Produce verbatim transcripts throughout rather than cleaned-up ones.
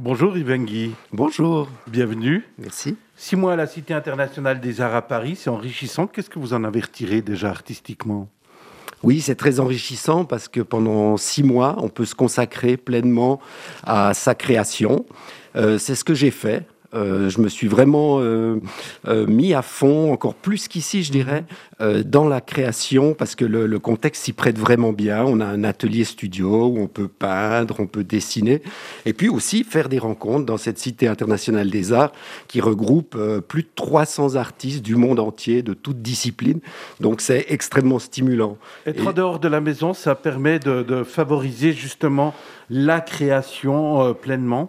Bonjour Yves Guy. Bonjour. Bienvenue. Merci. Six mois à la Cité internationale des arts à Paris, c'est enrichissant. Qu'est-ce que vous en avez retiré déjà artistiquement ? Oui, c'est très enrichissant parce que pendant six mois, on peut se consacrer pleinement à sa création. Euh, c'est ce que j'ai fait. Euh, je me suis vraiment euh, euh, mis à fond, encore plus qu'ici, je dirais, euh, dans la création, parce que le, le contexte s'y prête vraiment bien. On a un atelier studio où on peut peindre, on peut dessiner, et puis aussi faire des rencontres dans cette Cité internationale des arts qui regroupe euh, plus de trois cents artistes du monde entier, de toutes disciplines. Donc c'est extrêmement stimulant. Être Et... en dehors de la maison, ça permet de, de favoriser justement la création euh, pleinement.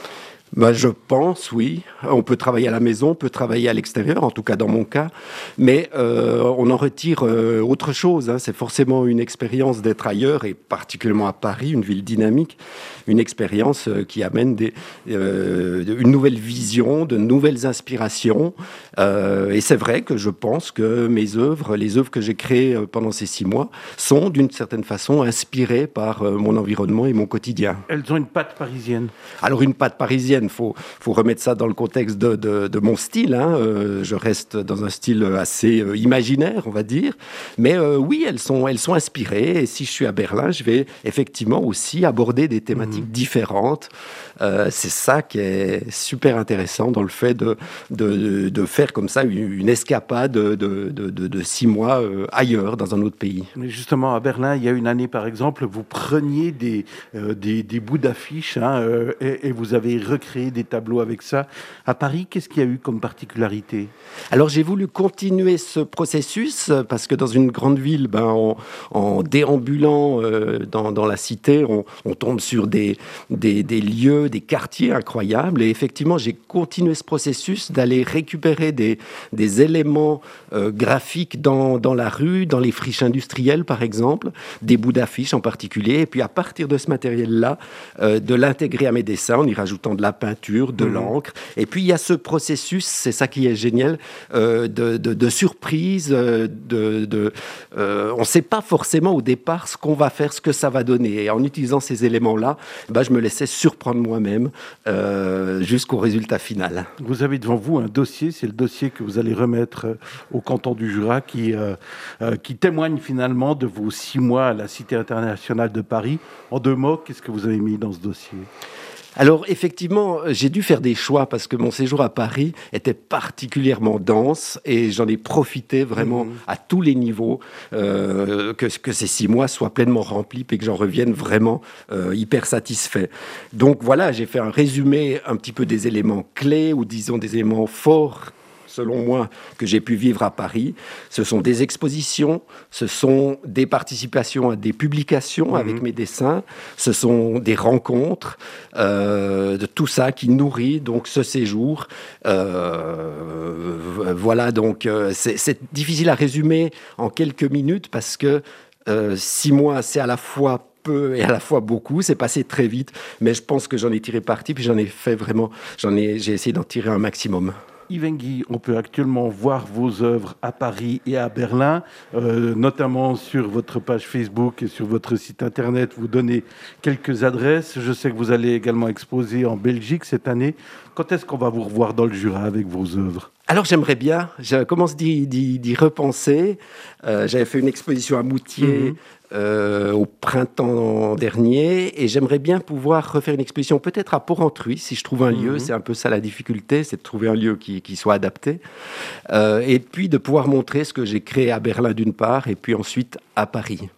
Ben, je pense, oui. On peut travailler à la maison, on peut travailler à l'extérieur, en tout cas dans mon cas. Mais euh, on en retire euh, autre chose. Hein. C'est forcément une expérience d'être ailleurs, et particulièrement à Paris, une ville dynamique. Une expérience euh, qui amène des, euh, une nouvelle vision, de nouvelles inspirations. Euh, et c'est vrai que je pense que mes œuvres, les œuvres que j'ai créées pendant ces six mois, sont d'une certaine façon inspirées par euh, mon environnement et mon quotidien. Elles ont une patte parisienne. Alors une patte parisienne, il faut, faut remettre ça dans le contexte de, de, de mon style. Hein. Euh, je reste dans un style assez euh, imaginaire, on va dire. Mais euh, oui, elles sont, elles sont inspirées. Et si je suis à Berlin, je vais effectivement aussi aborder des thématiques mmh. différentes. Euh, c'est ça qui est super intéressant dans le fait de, de, de faire comme ça une, une escapade de, de, de, de six mois euh, ailleurs, dans un autre pays. Mais justement, à Berlin, il y a une année, par exemple, vous preniez des, euh, des, des bouts d'affiches hein, euh, et, et vous avez recréé des tableaux avec ça. À Paris, qu'est-ce qu'il y a eu comme particularité ? Alors, j'ai voulu continuer ce processus parce que dans une grande ville, ben, en, en déambulant euh, dans, dans la cité, on, on tombe sur des, des, des lieux, des quartiers incroyables. Et effectivement, j'ai continué ce processus d'aller récupérer des, des éléments euh, graphiques dans, dans la rue, dans les friches industrielles, par exemple, des bouts d'affiches en particulier. Et puis, à partir de ce matériel-là, euh, de l'intégrer à mes dessins en y rajoutant de la peinture, de mmh. l'encre. Et puis, il y a ce processus, c'est ça qui est génial, euh, de, de, de surprise. De, de, euh, on ne sait pas forcément au départ ce qu'on va faire, ce que ça va donner. Et en utilisant ces éléments-là, ben, je me laissais surprendre moi-même euh, jusqu'au résultat final. Vous avez devant vous un dossier, c'est le dossier que vous allez remettre au canton du Jura qui, euh, euh, qui témoigne finalement de vos six mois à la Cité internationale de Paris. En deux mots, qu'est-ce que vous avez mis dans ce dossier ? Alors effectivement, j'ai dû faire des choix parce que mon séjour à Paris était particulièrement dense et j'en ai profité vraiment mmh. à tous les niveaux, euh, que, que ces six mois soient pleinement remplis et que j'en revienne vraiment euh, hyper satisfait. Donc voilà, j'ai fait un résumé un petit peu des éléments clés ou disons des éléments forts selon moi, que j'ai pu vivre à Paris. Ce sont des expositions, ce sont des participations à des publications mmh. avec mes dessins, ce sont des rencontres, euh, de tout ça qui nourrit donc ce séjour. Euh, voilà, donc euh, c'est, c'est difficile à résumer en quelques minutes parce que euh, six mois, c'est à la fois peu et à la fois beaucoup, c'est passé très vite, mais je pense que j'en ai tiré parti, puis j'en ai fait vraiment, j'en ai, j'ai essayé d'en tirer un maximum. Yves Guy, on peut actuellement voir vos œuvres à Paris et à Berlin, euh, notamment sur votre page Facebook et sur votre site internet. Vous donnez quelques adresses. Je sais que vous allez également exposer en Belgique cette année. Quand est-ce qu'on va vous revoir dans le Jura avec vos œuvres ? Alors j'aimerais bien, je commence d'y, d'y, d'y repenser. Euh, j'avais fait une exposition à Moutier mmh. euh, au printemps dernier et j'aimerais bien pouvoir refaire une exposition peut-être à Porrentruy si je trouve un mmh. lieu. C'est un peu ça la difficulté, c'est de trouver un lieu qui, qui soit adapté. Euh, et puis de pouvoir montrer ce que j'ai créé à Berlin d'une part et puis ensuite à Paris.